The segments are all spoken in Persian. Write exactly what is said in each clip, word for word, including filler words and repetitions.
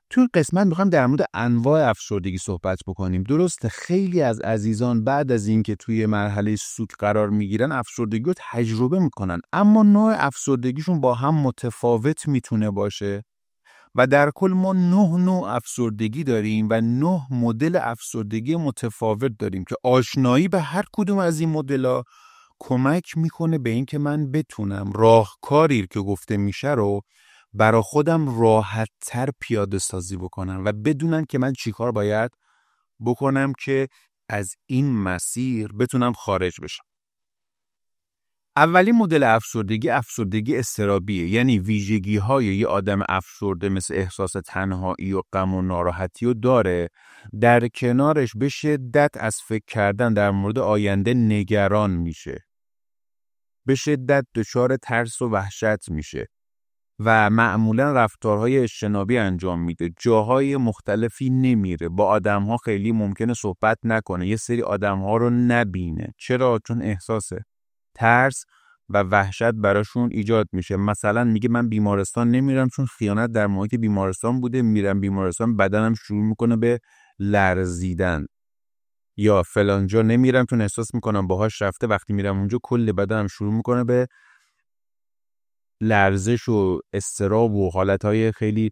تو این قسمت میخوایم در مورد انواع افسردگی صحبت بکنیم. درسته خیلی از عزیزان بعد از اینکه توی مرحله سوگ قرار میگیرن افسردگی رو تجربه میکنن، اما نوع افسردگیشون با هم متفاوت میتونه باشه و در کل ما نه نوع افسردگی داریم و نه مدل افسردگی متفاوت داریم که آشنایی به هر کدوم از این مدل‌ها کمک میکنه به این که من بتونم راهکاری که گفته میشه رو برا خودم راحت تر پیاده سازی بکنم و بدونم که من چیکار باید بکنم که از این مسیر بتونم خارج بشم. اولین مدل افسردگی افسردگی اضطرابیه، یعنی ویژگی های یه آدم افسرده مثل احساس تنهایی و غم و ناراحتی رو داره، در کنارش به شدت از فکر کردن در مورد آینده نگران میشه، به شدت دچار ترس و وحشت میشه و معمولا رفتارهای اجتنابی انجام میده، جاهای مختلفی نمیره، با آدمها خیلی ممکنه صحبت نکنه، یه سری آدمها رو نبینه. چرا؟ چون احساس ترس و وحشت براشون ایجاد میشه. مثلا میگه من بیمارستان نمیرم چون خیانت در محیط بیمارستان بوده، میرم بیمارستان بدنم شروع میکنه به لرزیدن. یا فلانجا نمیرم چون احساس میکنم باهاش رفته، وقتی میرم اونجا کل بدنم شروع میکنه به لرزش و اضطراب و حالتهای خیلی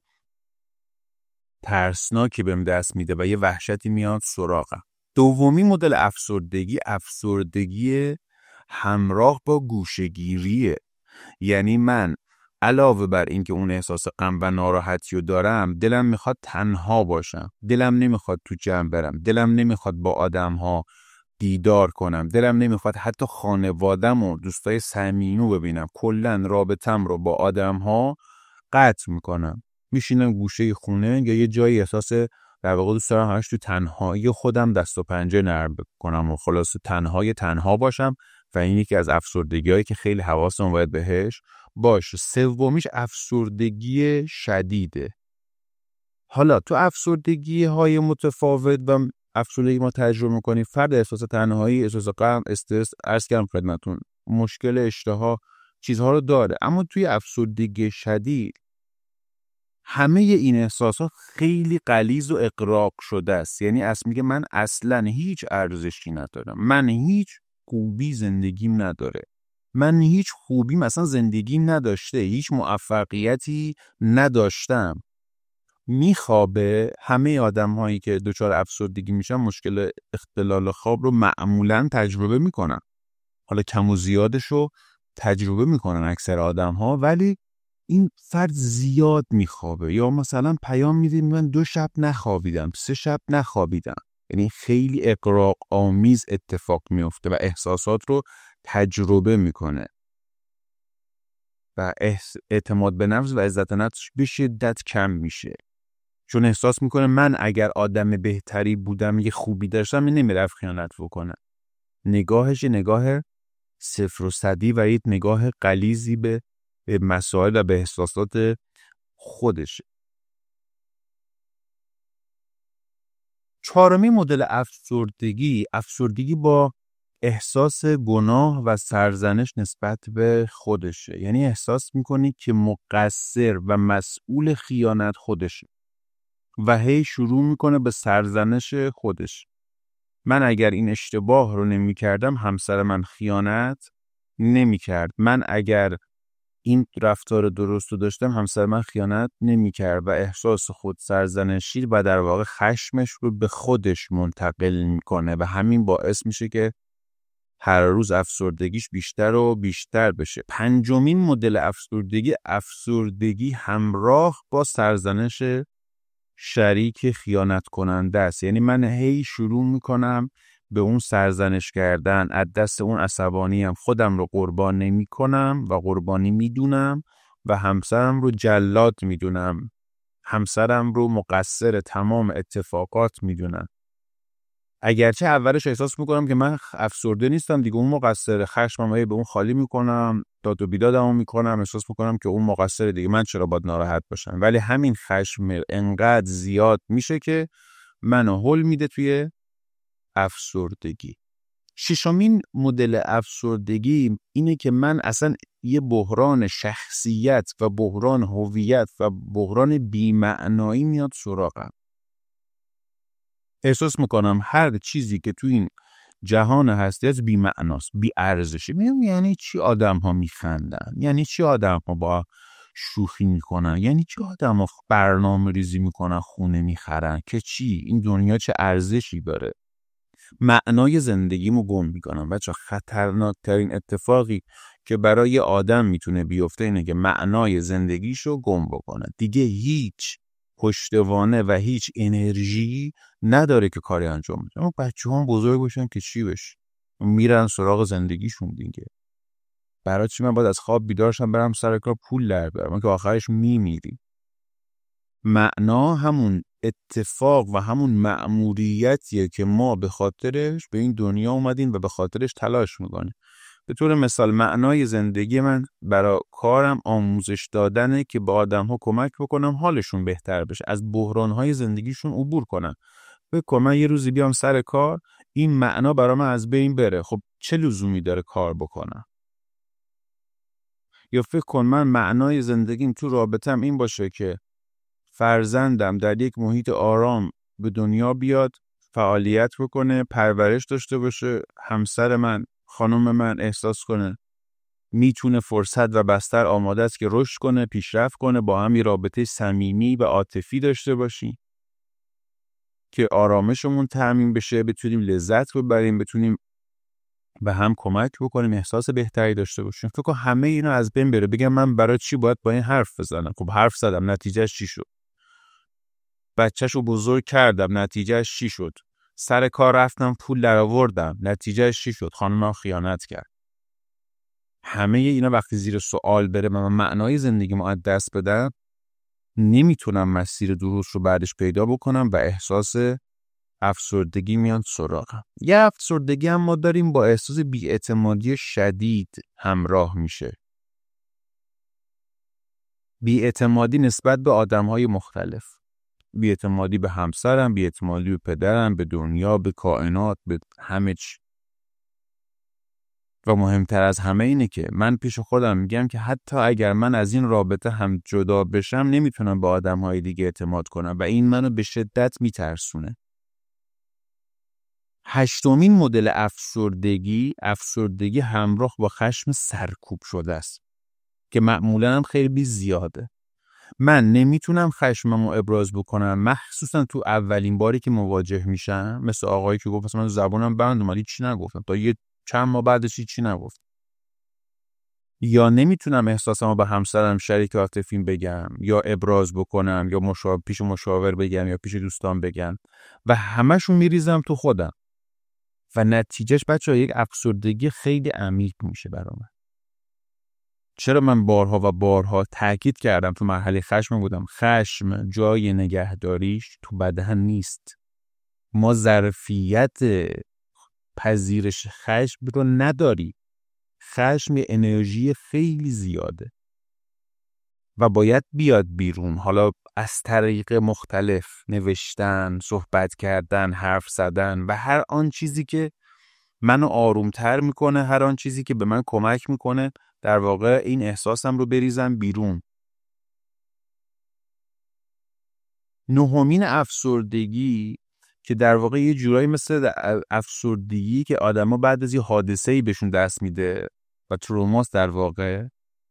ترسناکی بهم دست میده و یه وحشتی میاد سراغم. دومی مدل افسردگی افسردگی همراه با گوشه‌گیریه، یعنی من علاوه بر این که اون احساس غم و ناراحتی رو دارم، دلم میخواد تنها باشم، دلم نمیخواد تو جمع برم، دلم نمیخواد با آدم‌ها دیدار کنم، دلم نمیخواد حتی خانوادم و دوستای صمیمی ببینم، کلا رابطم رو با آدم‌ها قطع میکنم، میشینم گوشه خونه یا یه جایی احساس در واقع دوست دارم همش تو تنهایی خودم دست و پنجه نرم کنم و خلاص تنهای تنها باشم و این یکی از افسردگی‌هایی که خیلی حواسم باید بهش باشه. سومیش افسردگی شدیده. حالا تو افسردگی های متفاوت و افسردگی ما تجربه میکنیم، فرد احساس تنهایی، احساس غم، استرس، عرض کردم خدمتتون، مشکل اشتها، چیزها رو داره. اما توی افسردگی شدید همه این احساسات خیلی غلیظ و اغراق شده است، یعنی اصلا میگه من اصلا هیچ ارزشی ندارم، من هیچ خوبی زندگیم نداره، من هیچ خوبی مثلا زندگیم نداشته، هیچ موفقیتی نداشتم. میخوابه. همه آدم هایی که دچار افسردگی میشن مشکل اختلال خواب رو معمولا تجربه میکنن، حالا کم و زیادش رو تجربه میکنن اکثر آدم ها، ولی این فرد زیاد میخوابه یا مثلا پیام میده من دو شب نخوابیدم، سه شب نخوابیدم، یعنی خیلی اغراق آمیز اتفاق میفته و احساسات رو تجربه میکنه و اعتماد به نفس و عزت نفسش به شدت کم میشه، چون احساس میکنه من اگر آدم بهتری بودم، یه خوبی داشتم، این نمیرفت خیانت بکنه. نگاهش نگاه صفر و صدی و یه نگاه غلیظی به مسائل و به احساسات خودشه. چهارمی مدل افسردگی افسردگی با احساس گناه و سرزنش نسبت به خودشه، یعنی احساس میکنی که مقصر و مسئول خیانت خودشه و هی شروع میکنه به سرزنش خودش. من اگر این اشتباه رو نمی کردم همسر من خیانت نمی کرد، من اگر این رفتار درست رو داشتم همسر من خیانت نمی کرد و احساس خود سرزنشی و در واقع خشمش رو به خودش منتقل میکنه و همین باعث میشه که هر روز افسردگیش بیشتر و بیشتر بشه. پنجمین مدل افسردگی افسردگی همراه با سرزنش شریک خیانت کننده است، یعنی من هی شروع میکنم به اون سرزنش کردن، از دست اون عصبانیم، خودم رو قربان نمی کنم و قربانی میدونم و همسرم رو جلاد میدونم، همسرم رو مقصر تمام اتفاقات میدونم، اگرچه اولش احساس میکنم که من افسرده نیستم دیگه، اون مقصر، خشمم هی به اون خالی میکنم، داد و بیدادمو میکنم، احساس میکنم که اون مقصر دیگه، من چرا باید ناراحت باشم، ولی همین خشم انقدر زیاد میشه که منو هول میده توی افسردگی. ششمین مدل افسردگی اینه که من اصلا یه بحران شخصیت و بحران هویت و بحران بی‌معنایی میاد سراغم. احساس میکنم هر چیزی که تو این جهان هستی از بی‌معناست، بی‌ارزشه. میگم یعنی چی آدم ها میخندن؟ یعنی چی آدم ها با شوخی میکنن؟ یعنی چی آدم ها برنامه ریزی میکنن، خونه میخرن؟ که چی؟ این دنیا چه ارزشی داره؟ معنای زندگیمو گم میکنم. بچه خطرناکترین اتفاقی که برای آدم میتونه بیفته اینه که معنای زندگیشو گم بکنه. دیگه هیچ پشتوانه و هیچ انرژی نداره که کاری انجام بده. اما بچه هم بزرگ باشن که چی بشه؟ میرن سراغ زندگیشون دیگه. برای چی من باید از خواب بیدار شم برم سر کار پول در بیارم؟ من که آخرش میمیریم. معنا همون اتفاق و همون مأموریتیه که ما به خاطرش به این دنیا اومدیم و به خاطرش تلاش میکنیم. به طور مثال معنای زندگی من برای کارم آموزش دادنه که به آدم ها کمک بکنم حالشون بهتر بشه، از بحران های زندگیشون عبور کنن. فکر کن من یه روزی بیام سر کار این معنا برای من از بین بره، خب چه لزومی داره کار بکنم؟ یا فکر کن من معنای زندگیم تو رابطم این باشه که فرزندم در یک محیط آرام به دنیا بیاد، فعالیت بکنه، پرورش داشته باشه، همسر من، خانم من احساس کنه میتونه فرصت و بستر آماده است که رشد کنه، پیشرفت کنه، با هم یه رابطه صمیمی و عاطفی داشته باشیم که آرامشمون تامین بشه، بتونیم لذت ببریم، بتونیم به هم کمک بکنیم، احساس بهتری داشته باشیم. فکر کنم همه اینا از بین بره. بگم من برای چی باید با این حرف بزنم؟ خب حرف زدم، نتیجهش چی شد؟ بچه‌شو بزرگ کردم، نتیجهش چی شد؟ سر کار رفتم پول در آوردم، نتیجهش چی شد؟ خانمم خیانت کرد. همه اینا وقتی زیر سوال بره من معنای زندگیمو از دست بدم، نمیتونم مسیر درست رو بعدش پیدا بکنم و احساس افسردگی میاد سراغم. یه افسردگی هم ما داریم با احساس بی‌اعتمادی شدید همراه میشه. بی‌اعتمادی نسبت به آدم‌های مختلف. بی‌اعتمادی به همسرم، بی‌اعتمادی به پدرم، به دنیا، به کائنات، به همه چی. و مهمتر از همه اینه که من پیش خودم میگم که حتی اگر من از این رابطه هم جدا بشم نمیتونم به آدم‌های دیگه اعتماد کنم و این منو به شدت میترسونه. هشتمین مدل افسردگی، افسردگی همراه با خشم سرکوب شده است که معمولاً هم خیلی زیاده. من نمیتونم خشممو ابراز بکنم، مخصوصا تو اولین باری که مواجه میشم، مثل آقایی که گفت مثلا من زبونم بند اومد چی نگفتم، تا یه چند ماه بعدش چی نگفتم. یا نمیتونم احساسمو به همسرم شریک عاطفیم بگم یا ابراز بکنم یا مشاور پیش مشاور بگم یا پیش دوستان بگم و همشون میریزم تو خودم و نتیجهش بچه‌ها یک افسردگی خیلی عمیق میشه برام. چرا من بارها و بارها تاکید کردم تو مرحله خشم بودم، خشم جای نگهداریش تو بدن نیست. ما ظرفیت پذیرش خشم رو نداری. خشم یه انرژی خیلی زیاده و باید بیاد بیرون، حالا از طریق مختلف، نوشتن، صحبت کردن، حرف زدن و هر آن چیزی که منو آرومتر میکنه، هر آن چیزی که به من کمک میکنه در واقع این احساسم رو بریزم بیرون. نهمین افسردگی که در واقع یه جورایی مثل افسردگی که آدما بعد از یه حادثه‌ای بهشون دست میده و تروماس، در واقع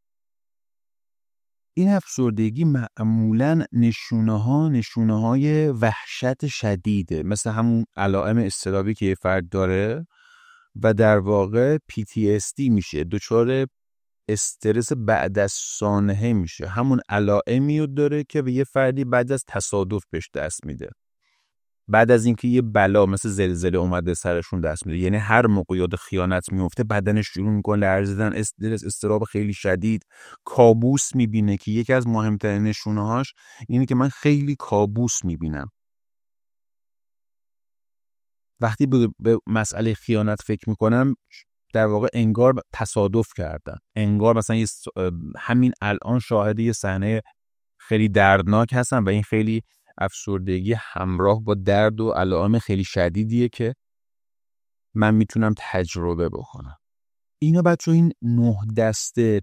این افسردگی معمولاً نشونه ها نشونه های وحشت شدیده، مثل همون علائم اضطرابی که یه فرد داره و در واقع پی تی اس دی میشه، دچار استرس بعد از سانحه میشه. همون علائمی رو داره که به یه فردی بعد از تصادف بهش دست میده، بعد از اینکه یه بلا مثل زلزله اومده سرشون دست میده. یعنی هر موقع یاد خیانت میفته بدنش شروع میکنه لرزیدن، استرس، اضطراب خیلی شدید، کابوس میبینه که یکی از مهمترین نشونه‌هاش اینه که من خیلی کابوس میبینم. وقتی به مسئله خیانت فکر میکنم در واقع انگار تصادف کردن، انگار مثلا یه همین الان شاهد یه صحنه خیلی دردناک هستم و این خیلی افسردگی همراه با درد و علائم خیلی شدیدیه که من میتونم تجربه بکنم. اینا بچه این نه دسته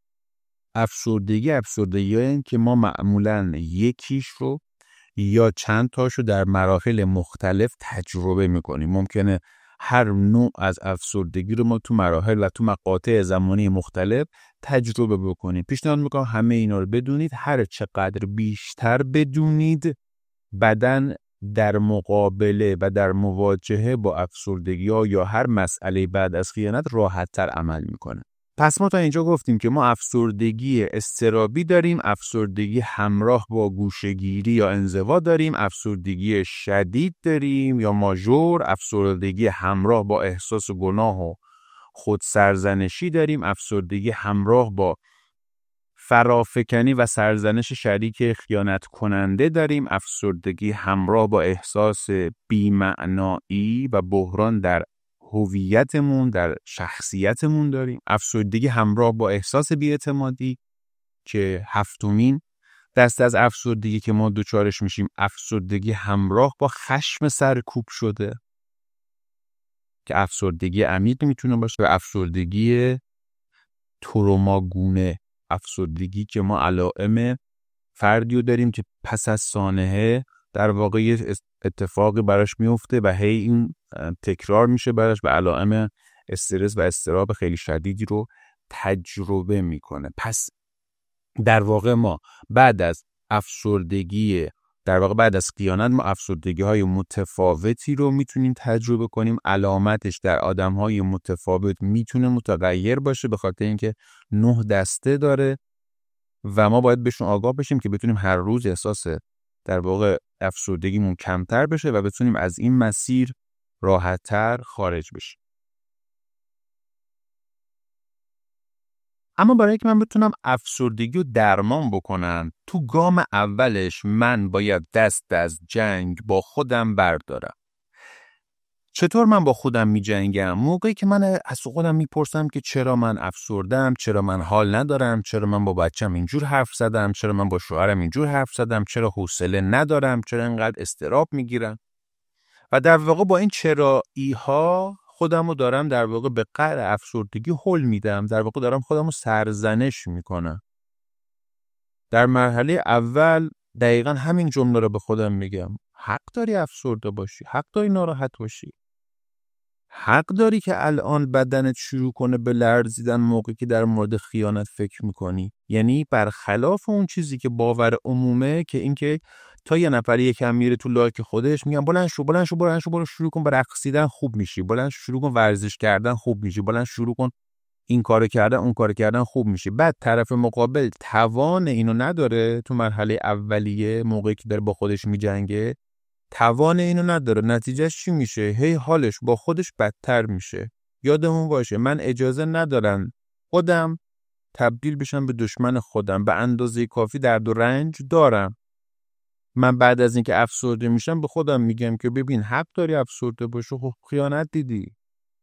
افسردگی افسردگی هایی که ما معمولاً یکیش رو یا چند تاشو در مراحل مختلف تجربه میکنیم. ممکنه هر نوع از افسردگی رو ما تو مراحل و تو مقاطع زمانی مختلف تجربه بکنیم. پیشنهاد میکنم همه اینا رو بدونید. هر چقدر بیشتر بدونید، بدن در مقابله و در مواجهه با افسردگی ها یا هر مسئله بعد از خیانت راحت تر عمل میکنه. پس ما تا اینجا گفتیم که ما افسردگی اضطرابی داریم، افسردگی همراه با گوشه‌گیری یا انزوا داریم، افسردگی شدید داریم یا ماژور، افسردگی همراه با احساس گناه و خودسرزنشی داریم، افسردگی همراه با فرافکنی و سرزنش شریک خیانت کننده داریم، افسردگی همراه با احساس بی‌معنایی و بحران در هویتمون، در شخصیتمون داریم، افسردگی همراه با احساس بی‌اعتمادی که هفتمین دسته از افسردگی که ما دوچارش میشیم، افسردگی همراه با خشم سرکوب شده که افسردگی عمیق میتونه باشه و افسردگی تروماگونه، افسردگی که ما علائم فردیو داریم که پس از سانحه در واقع اتفاقی براش میفته و هی این تکرار میشه براش و علائم استرس و اضطراب خیلی شدیدی رو تجربه میکنه. پس در واقع ما بعد از افسردگی در واقع بعد از خیانت ما افسردگی های متفاوتی رو میتونیم تجربه کنیم. علامتش در آدم های متفاوت میتونه متغیر باشه به خاطر اینکه نه دسته داره و ما باید بهشون آگاه بشیم که بتونیم هر روز احساس در واقع افسردگیمون کمتر بشه و بتونیم از این مسیر راحت‌تر خارج بشیم. اما برای اینکه من بتونم افسردگی رو درمان بکنم، تو گام اولش من باید دست از جنگ با خودم بردارم. چطور من با خودم می جنگم؟ موقعی که من از خودم می پرسم که چرا من افسردم، چرا من حال ندارم، چرا من با بچم اینجور حرف زدم، چرا من با شوهرم اینجور حرف زدم، چرا حوصله ندارم، چرا اینقدر اضطراب می گیرم. و در واقع با این چرایی ها خودم رو دارم در واقع به قعر افسردگی هل میدم، در واقع دارم خودم رو سرزنش میکنم. در مرحله اول دقیقا همین جمله رو به خودم میگم: حق داری افسرده باشی، حق داری ناراحت باشی، حق داری که الان بدنت شروع کنه به لرزیدن موقعی که در مورد خیانت فکر میکنی. یعنی برخلاف اون چیزی که باور عمومه که اینکه تا یه نفر یکم میره تو لاک خودش میگن بلند شو بلند شو بلند شو برو شروع کن به رقصیدن خوب میشی، بلند شو شروع کن ورزش کردن خوب میشی، بلند شروع کن این کارو کردن اون کارو کردن خوب میشی. بعد طرف مقابل توان اینو نداره، تو مرحله اولیه موقعی که داره با خودش میجنگه توان اینو نداره. نتیجهش چی میشه؟ هی حالش با خودش بدتر میشه. یادمون باشه من اجازه ندارم خودم تبدیل بشم به دشمن خودم. به اندازه کافی درد و رنج دارم. من بعد از اینکه افسرده میشم به خودم میگم که ببین حق داری افسرده باشی، خب خیانت دیدی،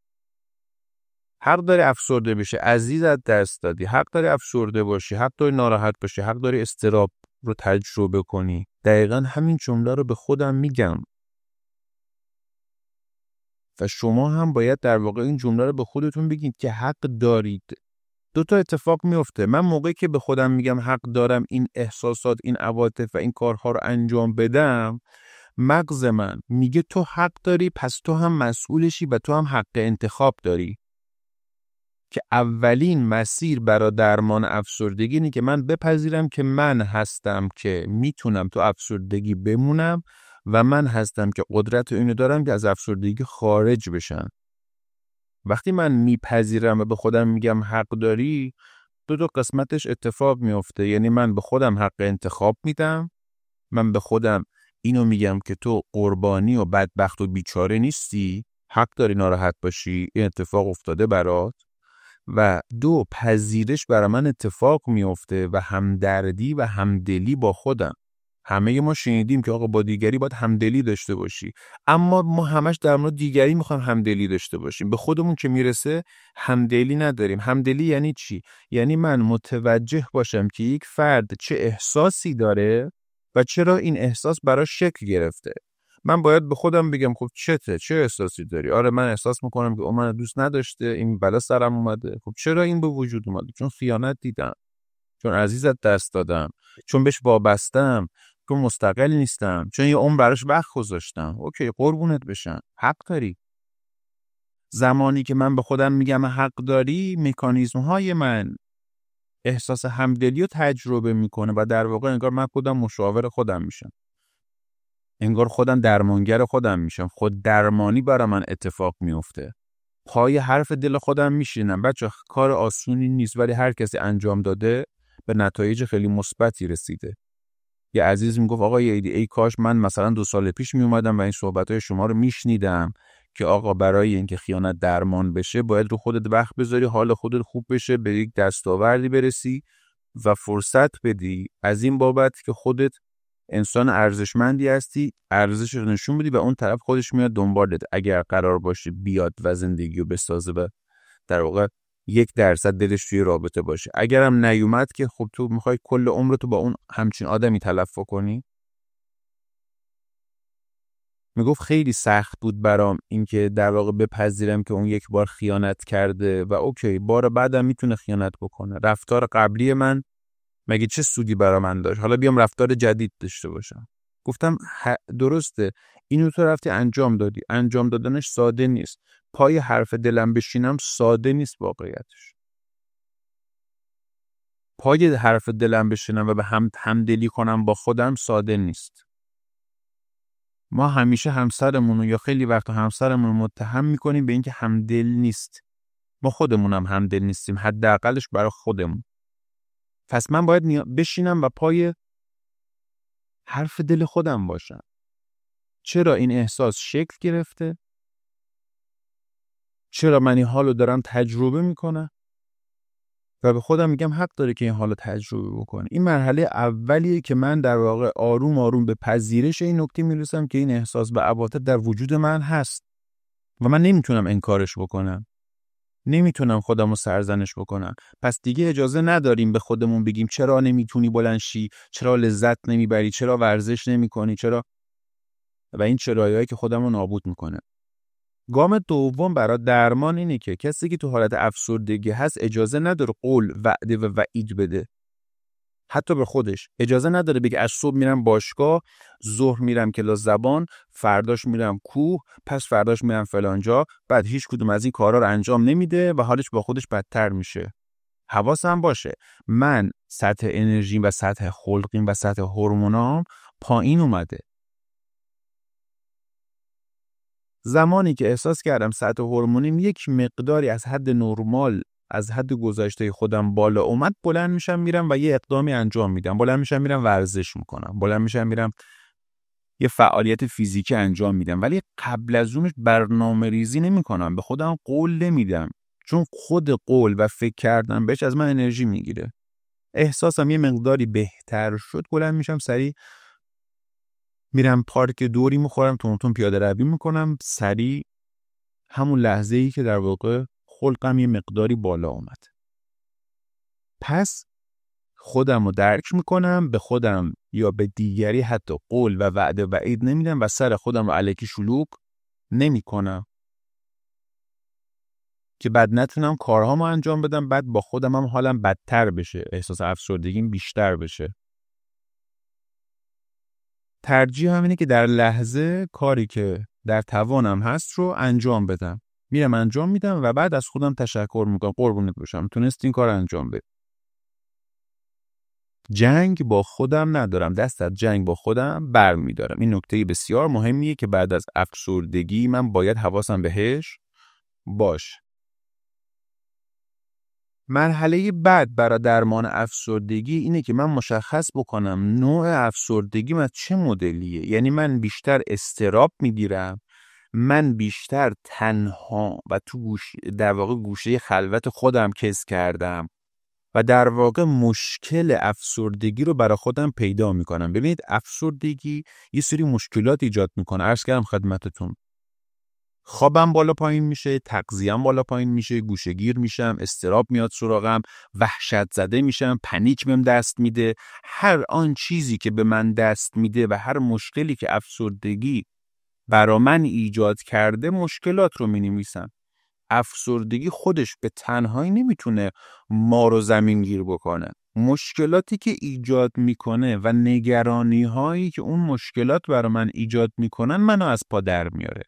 حق داری افسرده بشی، عزیزت دست دادی، حق داری افسرده باشی، حق داری ناراحت باشی، حق داری اضطراب رو تجربه کنی. دقیقاً همین جمله رو به خودم میگم و شما هم باید در واقع این جمله رو به خودتون بگید که حق دارید. دو تا اتفاق میفته. من موقعی که به خودم میگم حق دارم این احساسات، این عواطف و این کارها رو انجام بدم، مغز من میگه تو حق داری، پس تو هم مسئولشی و تو هم حق انتخاب داری. که اولین مسیر برای درمان افسردگی اینه که من بپذیرم که من هستم که میتونم تو افسردگی بمونم و من هستم که قدرت اینو دارم که از افسردگی خارج بشم. وقتی من میپذیرم و به خودم میگم حق داری، دو تا قسمتش اتفاق میفته. یعنی من به خودم حق انتخاب میدم، من به خودم اینو میگم که تو قربانی و بدبخت و بیچاره نیستی، حق داری ناراحت باشی، این اتفاق افتاده برات. و دو، پذیرش برای من اتفاق میفته و همدردی و همدلی با خودم. همه ما شنیدیم که آقا با دیگری باید همدلی داشته باشی، اما ما همش در مورد دیگری میخوایم همدلی داشته باشیم، به خودمون که میرسه همدلی نداریم. همدلی یعنی چی؟ یعنی من متوجه باشم که یک فرد چه احساسی داره و چرا این احساس براش شکل گرفته. من باید به خودم بگم خب چته، چه احساسی داری؟ آره من احساس میکنم که اون من دوست نداشته، این بلا سرم اومده. خب چرا این به وجود اومده؟ چون خیانت دیدم، چون عزیزت دست دادم، چون بهش وابستم، چون مستقل نیستم، چون یه عمر براش وقت گذاشتم. اوکی قربونت بشم، حق داری. زمانی که من به خودم میگم حق داری، مکانیزم های من احساس همدلی رو تجربه میکنه و در واقع انگار من خودم مشاور خودم میشم، انگار خودم درمانگر خودم میشم، خود درمانی برای من اتفاق میفته. پای حرف دل خودم میشینم. بچه کار آسونی نیست، ولی هر کسی انجام داده به نتایج خیلی مثبتی رسیده. یه عزیز میگفت آقا یه ایده، ای کاش من مثلا دو سال پیش میومدم و این صحبتهای شما رو میشنیدم که آقا برای اینکه خیانت درمان بشه باید رو خودت وقت بذاری، حال خودت خوب بشه، به یک دستاوردی برسی و فرصت بدی از این بابت که خودت انسان ارزشمندی هستی، ارزش رو نشون بدی و اون طرف خودش میاد دنبالت اگر قرار باشه بیاد و زندگی رو بسازه و در واقع یک درصد دلش توی رابطه باشه. اگرم نیومد که خب تو میخوای کل عمرتو با اون همچین آدمی تلف کنی. میگفت خیلی سخت بود برام اینکه در واقع بپذیرم که اون یک بار خیانت کرده و اوکی بار بعدم میتونه خیانت بکنه. رفتار قبلی من مگه چه سودی برا من داشت؟ حالا بیام رفتار جدید داشته باشم. گفتم درسته اینو تو رفتی انجام دادی، انجام دادنش ساده نیست. پای حرف دلم بشینم ساده نیست واقعیتش. پای حرف دلم بشینم و به هم همدلی کنم با خودم ساده نیست. ما همیشه همسرمون یا خیلی وقتا همسرمون متهم میکنیم به اینکه همدل نیست. ما خودمونم همدل نیستیم، حداقلش برای خودمون. پس من باید بشینم و پای حرف دل خودم باشم. چرا این احساس شکل گرفته؟ چرا من این حالو دارم تجربه میکنم؟ و به خودم میگم حق داره که این حالو تجربه بکنه. این مرحله اولیه که من در واقع آروم آروم به پذیرش این نکته میرسم که این احساس به عواطف در وجود من هست و من نمیتونم انکارش بکنم. نمیتونم خودم رو سرزنش بکنم. پس دیگه اجازه نداریم به خودمون بگیم چرا نمیتونی بلند شی، چرا لذت نمیبری، چرا ورزش نمیکنی، چرا، و این چرایی‌هایی که خودم رو نابود میکنه. گام دوم برای درمان اینه که کسی که تو حالت افسردگی هست اجازه نداره قول، وعده و وعید بده. حتی به خودش اجازه نداره بگه از صبح میرم باشگاه، ظهر میرم کلاس زبان، فرداش میرم کوه، پس فرداش میرم فلان جا، بعد هیچ کدوم از این کارا رو انجام نمیده و حالش با خودش بدتر میشه. حواسم باشه من سطح انرژیم و سطح خلقیم و سطح هورمونام پایین اومده. زمانی که احساس کردم سطح هورمونیم یک مقداری از حد نرمال، از حد گذشته خودم بالا اومد، بلند میشم میرم و یه اقدامی انجام میدم. بلند میشم میرم ورزش میکنم، بلند میشم میرم یه فعالیت فیزیکی انجام میدم. ولی قبل از اونش برنامه ریزی نمی کنم، به خودم قول نمیدم، چون خود قول و فکر کردن بهش از من انرژی میگیره. احساسم یه مقداری بهتر شد، بلند میشم سریع میرم پارک، دوری میخورم، تون تون پیاده روی میکنم، سریع همون لحظه ای که در واقع خلقم یه مقداری بالا اومد. پس خودم رو درک میکنم، به خودم یا به دیگری حتی قول و وعده وعید نمیدم و سر خودم رو الکی شلوغ نمی کنم که بعد نتونم کارهامو انجام بدم، بعد با خودم هم حالم بدتر بشه، احساس افسردگیم بیشتر بشه. ترجیح همینه که در لحظه کاری که در توانم هست رو انجام بدم. میرم انجام میدم و بعد از خودم تشکر میکنم، قربونت باشم تونستی این کار انجام بدی. جنگ با خودم ندارم، دست از جنگ با خودم بر میدارم. این نکته بسیار مهمیه که بعد از افسردگی من باید حواسم بهش باشه. مرحله بعد برای درمان افسردگی اینه که من مشخص بکنم نوع افسردگی من چه مدلیه. یعنی من بیشتر اضطراب میگیرم، من بیشتر تنها و تو گوش در واقع گوشه خلوت خودم کس کردم و در واقع مشکل افسردگی رو برای خودم پیدا میکنم. ببینید افسردگی یه سری مشکلات ایجاد میکنه. عرض کردم خدمتتون، خوابم بالا پایین میشه، تغذیه‌ام بالا پایین میشه، گوشه‌گیر میشم، اضطراب میاد سراغم، وحشت زده میشم، پنیک بهم دست میده. هر آن چیزی که به من دست میده و هر مشکلی که افسردگی برا من ایجاد کرده مشکلات رو می‌نویسم. افسردگی خودش به تنهایی نمیتونه ما رو زمین گیر بکنه. مشکلاتی که ایجاد میکنه و نگرانی هایی که اون مشکلات برا من ایجاد میکنن منو از پا در میاره.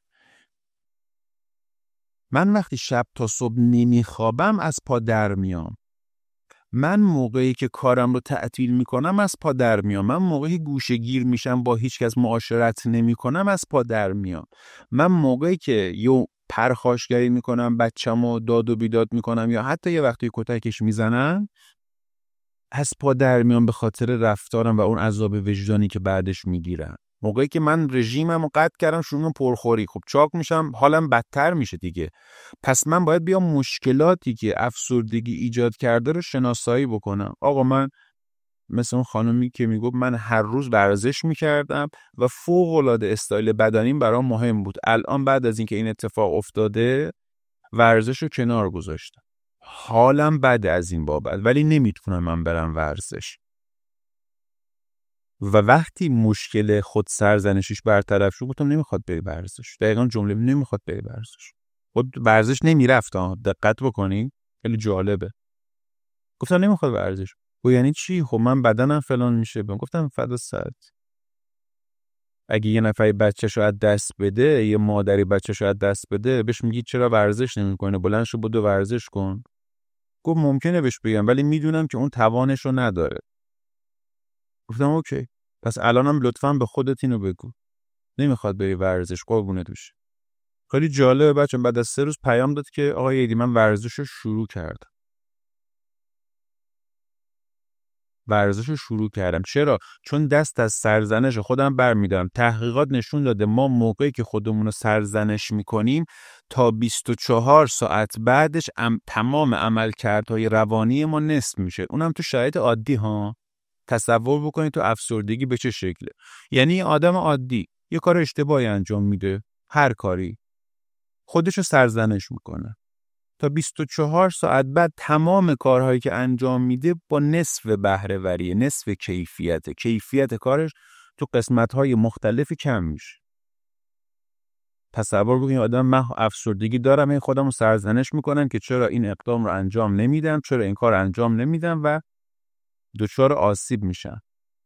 من وقتی شب تا صبح نمیخوابم از پا در میام. من موقعی که کارم رو تعطیل میکنم از پا در میام. من موقعی گوشه گیر میشم با هیچ کس معاشرت نمیکنم از پا در میام. من موقعی که یو پرخاشگری میکنم، بچه‌مو داد و بیداد میکنم یا حتی یه وقتی کتکش میزنن از پا در میام به خاطر رفتارم و اون عذاب وجدانی که بعدش میگیرم. موقعی که من رژیممو قطع کردم شروع پرخوری، خب چاق میشم، حالم بدتر میشه دیگه. پس من باید بیام مشکلاتی که افسردگی ایجاد کرده رو شناسایی بکنم. آقا من مثل اون خانومی که میگفت من هر روز ورزش میکردم و فوق العاده استایل بدنیم برام مهم بود، الان بعد از اینکه این اتفاق افتاده ورزش رو کنار گذاشتم، حالم بده از این بابت، ولی نمیتونم من برم ورزش. و وقتی مشکل خود سرزنشیش برطرف شد گفتم نمیخواد بری ورزش. دقیقاً جمله نمیخواد بری ورزش. خود ورزش نمیرفت ها، دقت بکنین خیلی جالبه. گفتم نمیخواد ورزش. و یعنی چی؟ خب من بدنم فلان میشه. بهم گفتم فدا سرت. اگه یه نفری بچه‌شو از دست بده، یه مادری بچه‌شو از دست بده، بهش میگی چرا ورزش نمی‌کنه؟ بلند شو بدو ورزش کن. گفت ممکنه بهش بگم ولی میدونم که اون توانشو نداره. گفتم اوکی. پس الانم لطفاً به خودت اینو بگو. نمیخواد بری ورزش، قربونت بشه. خیلی جالبه بچه‌م، بعد از سه روز پیام داد که آقا ایدی من ورزشو شروع کردم. ورزشو شروع کردم. چرا؟ چون دست از سرزنش خودم برمی‌دارم. تحقیقات نشون داده ما موقعی که خودمون رو سرزنش می‌کنیم تا بیست و چهار ساعت بعدش ام تمام عملکردهای روانی ما نصف میشه. اونم تو شرایط عادی ها. تصور بکنید تو افسردگی به چه شکله. یعنی آدم عادی یه کار اشتباهی انجام میده، هر کاری، خودشو سرزنش میکنه. تا بیست و چهار ساعت بعد تمام کارهایی که انجام میده با نصف بهره وری، نصف کیفیت کیفیت کارش تو قسمت‌های مختلفی کم میشه. تصور بکنید آدم من افسردگی دارم، این خودمو سرزنش میکنم که چرا این اقدام رو انجام نمیدم، چرا این کار انجام نمیدم و دچار آسیب میشم.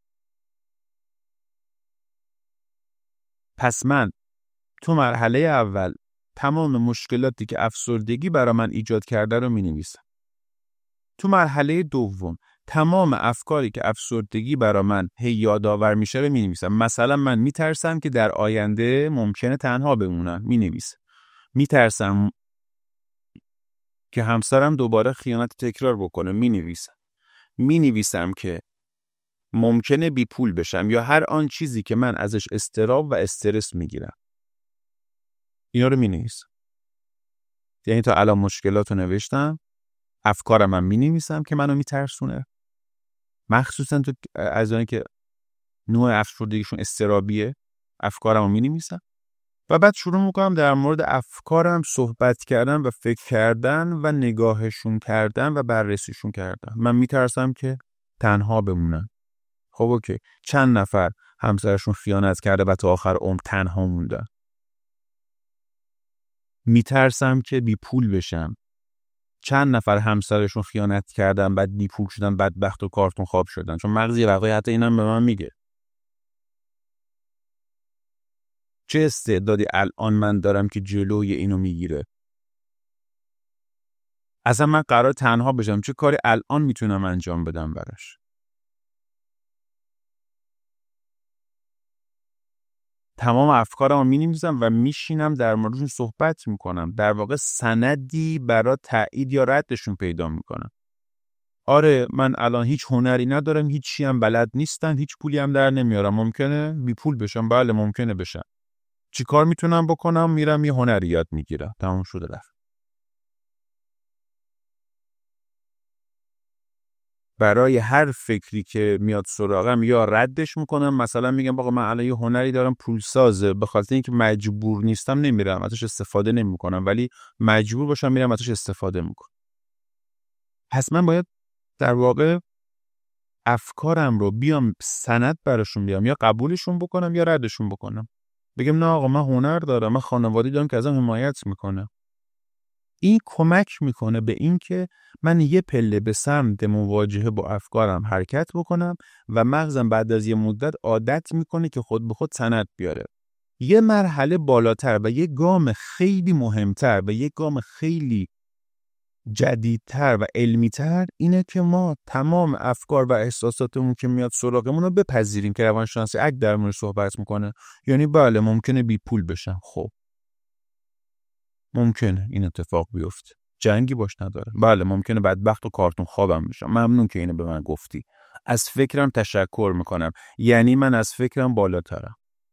پس من تو مرحله اول تمام مشکلاتی که افسردگی برای من ایجاد کرده رو می‌نویسم. تو مرحله دوم تمام افکاری که افسردگی برای من هی یادآور میشه رو می‌نویسم. مثلا من میترسم که در آینده ممکنه تنها بمونم، می‌نویسم. میترسم که همسرم دوباره خیانت تکرار بکنه، می‌نویسم. می‌نویسم که ممکنه بی پول بشم یا هر آن چیزی که من ازش اضطراب و استرس میگیرم. اینا رو می‌نویسم. یعنی تا الان مشکلاتو نوشتم، افکارم هم می‌نویسم که منو میترسونه، مخصوصا تو از اونایی که نوع افسردگیشون اضطرابیه، افکارم رو می‌نویسم و بعد شروع میکنم در مورد افکارم صحبت کردن و فکر کردن و نگاهشون کردن و بررسیشون کردن. من میترسم که تنها بمونن. خب اوکی، چند نفر همسرشون خیانت کرده و تا آخر عمر تنها موندن. میترسم که بی پول بشم. چند نفر همسرشون خیانت کردن بعد بی پول شدن، بدبخت و کارتون خواب شدن. چون مغزی واقعی حتی اینم به من میگه چه استعدادی الان من دارم که جلوی اینو میگیره. اصلا من قرار تنها بشم، چه کاری الان میتونم انجام بدم براش. تمام افکارم رو می‌نویسم و میشینم در موردشون صحبت میکنم. در واقع سندی برای تایید یا ردشون پیدا میکنم. آره من الان هیچ هنری ندارم، هیچ چی هم بلد نیستم، هیچ پولی هم در نمیارم. ممکنه بی پول بشم، بله ممکنه بشم. چی کار میتونم بکنم؟ میرم یه هنری یاد میگیرم. تمام شده رفت. برای هر فکری که میاد سراغم یا ردش میکنم، مثلا میگم آقا من الان یه هنری دارم پولسازه، به خاطر اینکه مجبور نیستم نمیرم ازش استفاده نمیکنم، ولی مجبور باشم میرم ازش استفاده میکنم. پس من باید در واقع افکارم رو بیام سند براشون بیام، یا قبولشون بکنم یا ردشون بکنم. بگم نه آقا من هنر دارم، من خانواده‌ای دارم که ازم حمایت میکنه. این کمک میکنه به این که من یه پله به سمت مواجهه با افکارم حرکت بکنم و مغزم بعد از یه مدت عادت میکنه که خود به خود سند بیاره. یه مرحله بالاتر و یه گام خیلی مهمتر و یه گام خیلی جدیدتر و علمیتر اینه که ما تمام افکار و احساساتمون که میاد سراغمون رو بپذیریم که روانشناسی اگه در موردش صحبت میکنه. یعنی بله ممکنه بی پول بشم، خب ممکنه این اتفاق بیفته، جنگی باش نداره. بله ممکنه بدبخت و کارتون خوابم بشم، ممنون که اینو به من گفتی، از فکرم تشکر میکنم، یعنی من از فکرم بالاترم.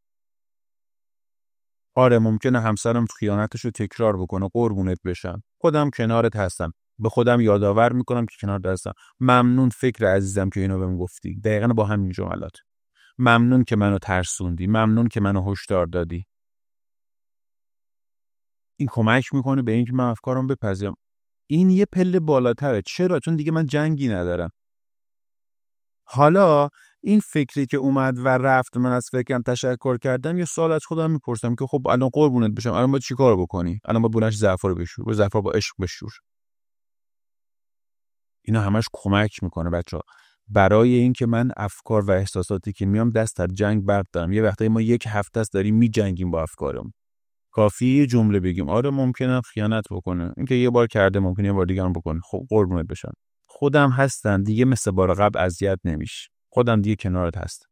آره ممکنه همسرم خیانتشو تکرار بکنه، قربونت بشم، خودم کنارت هستم، به خودم یادآور میکنم که کنارت هستم، ممنون فکر عزیزم که اینو بهم گفتی. دقیقاً با همین جملات، ممنون که منو ترسوندی، ممنون که منو هشدار دادی. این کمک میکنه به اینکه من افکارم بپذیرم. این یه پله بالاتره. چرا؟ چون دیگه من جنگی ندارم. حالا این فکری که اومد و رفت، من از فکرم تشکر کردم، یه سوال از خودم میپرسم که خب الان قربونت بشم، الان باید چی کار بکنی؟ الان باید بلنش ظرفا رو بشور، باید ظرفا با عشق بشور. اینا همش کمک میکنه بچه‌ها برای این که من افکار و احساساتی که میام دست از جنگ بردارم. یه وقتایی ما یک هفته است داریم میجنگیم با افکارم. کافیه یه جمله بگیم آره ممکنه خیانت بکنه، اینکه یه بار کرده ممکنه یه بار دیگه هم بکنه، خب قربونت بشم، خودم هستم دیگه، مثل بار قبل اذیت نمیش، خودم دیگه کنارت هست.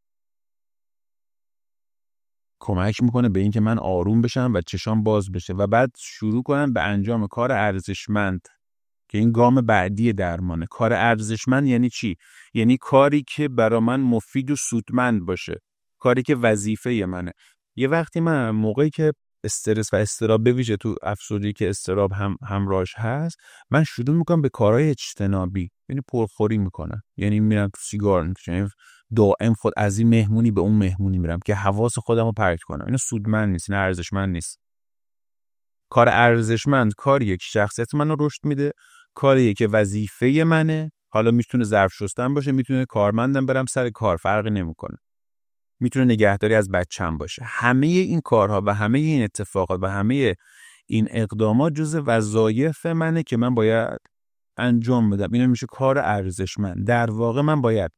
کمک میکنه به این که من آروم بشم و چشام باز بشه و بعد شروع کنم به انجام کار ارزشمند که این گام بعدی درمانه. کار ارزشمند یعنی چی؟ یعنی کاری که برای من مفید و سودمند باشه، کاری که وظیفه منه. یه وقتی من موقعی که استرس و اضطراب، به ویژه تو افسردگی که اضطراب هم همراهش هست، من شروع میکنم به کارهای اجتنابی، یعنی پرخوری میکنم، یعنی میرم تو سیگار میکشم، دائم خود از این مهمونی به اون مهمونی میرم که حواس خودم رو پرت کنم. اینو سودمند نیست، اینو ارزشمند نیست. کار ارزشمند کاریه که شخصیت منو رشد میده، کاریه که وظیفه منه. حالا میتونه ظرف شستن باشه، میتونه کارمندم برم سر کار، فرقی نمیکنه، میتونه نگهداری از بچه‌م باشه. همه این کارها و همه این اتفاقات و همه این اقدامات جزء وظایف منه که من باید انجام بدم. اینا میشه کار ارزشمند. در واقع من باید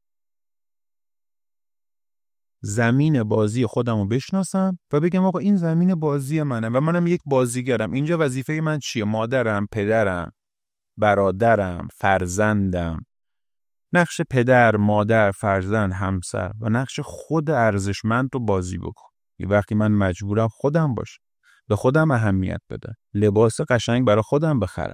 زمین بازی خودم رو بشناسم و بگم آقا این زمین بازی منه و منم یک بازیگرم. اینجا وظیفه من چیه؟ مادرم، پدرم، برادرم، فرزندم. نقش پدر، مادر، فرزند، همسر و نقش خود ارزشمند رو بازی بکن. یه وقتی من مجبورم خودم باش، به خودم اهمیت بده، لباس قشنگ برای خودم بخرم.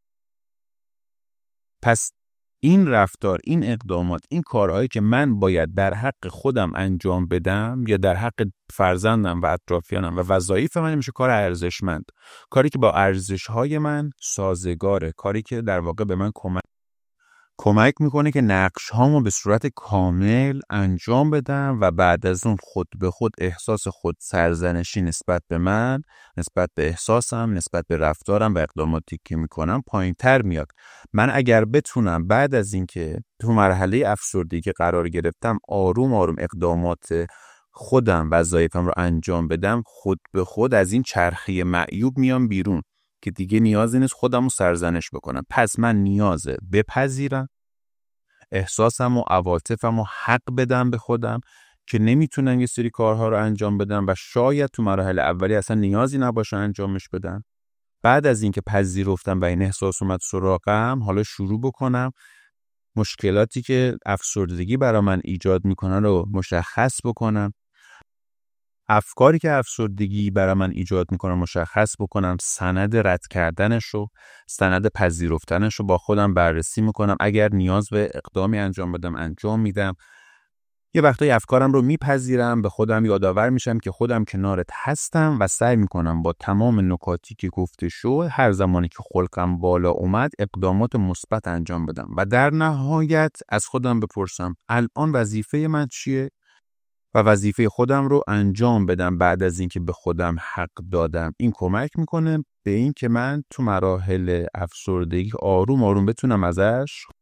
پس این رفتار، این اقدامات، این کارهایی که من باید در حق خودم انجام بدم یا در حق فرزندم و اطرافیانم و وظایف من، میشه کار ارزشمند، کاری که با ارزش‌های من سازگاره، کاری که در واقع به من کمک کمک میکنه که نقش هامو به صورت کامل انجام بدم و بعد از اون خود به خود احساس خود سرزنشی نسبت به من، نسبت به احساسم، نسبت به رفتارم و اقداماتی که میکنم پایین تر میاد. من اگر بتونم بعد از اینکه تو مرحله افسردگی که قرار گرفتم آروم آروم اقدامات خودم، وظایفم رو انجام بدم، خود به خود از این چرخه معیوب میام بیرون که دیگه نیازی نیست خودم رو سرزنش بکنم. پس من نیازه بپذیرم احساسم و عواطفم و حق بدم به خودم که نمیتونم یه سری کارها رو انجام بدم و شاید تو مراحل اولی اصلا نیازی نباشه انجامش بدم. بعد از اینکه پذیرفتم و این احساس اومد سراغم، حالا شروع بکنم مشکلاتی که افسردگی برای من ایجاد میکنه رو مشخص بکنم، افکاری که افسردگی برای من ایجاد میکنه مشخص بکنم، سند رد کردنش رو، سند پذیرفتنش رو با خودم بررسی میکنم. اگر نیاز به اقدامی انجام بدم انجام میدم. یه وقتایی افکارم رو میپذیرم، به خودم یادآور میشم که خودم کنارت هستم و سعی میکنم با تمام نکاتی که گفته شد هر زمانی که خلقم بالا اومد اقدامات مثبت انجام بدم و در نهایت از خودم بپرسم الان وظیفه من چیه و وظیفه خودم رو انجام بدم بعد از اینکه به خودم حق دادم. این کمک میکنه به این که من تو مراحل افسردگی آروم آروم بتونم ازش